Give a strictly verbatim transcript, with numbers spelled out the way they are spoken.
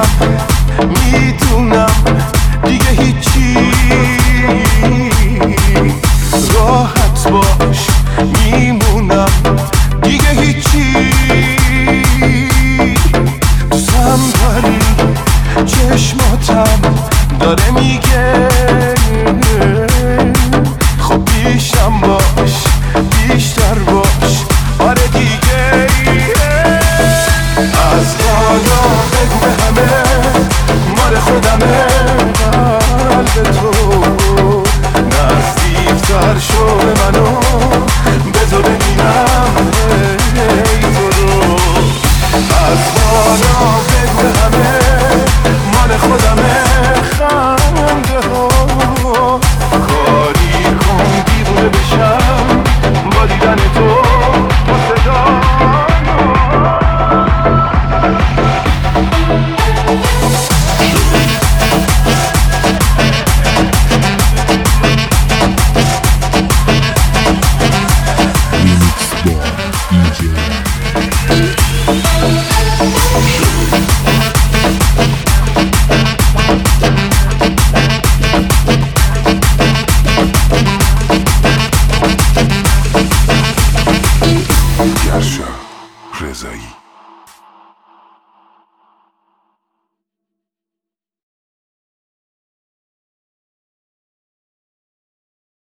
میدونم دیگه هیچی، راحت باش میمونم دیگه هیچی. دوستم داری چشماتم داره میگه خب بیشتم باش بیشتر باش آره دیگه. از حالا بگو به همه مال خودمه، قلب تو نزدیکتر شو به منو بذار ببینم ای تو رو. از حالا بگو به همه مال خودمه، خنده ها کاری کن دیوونه بشم با دیدن تو با صدا. گرشا رضایی.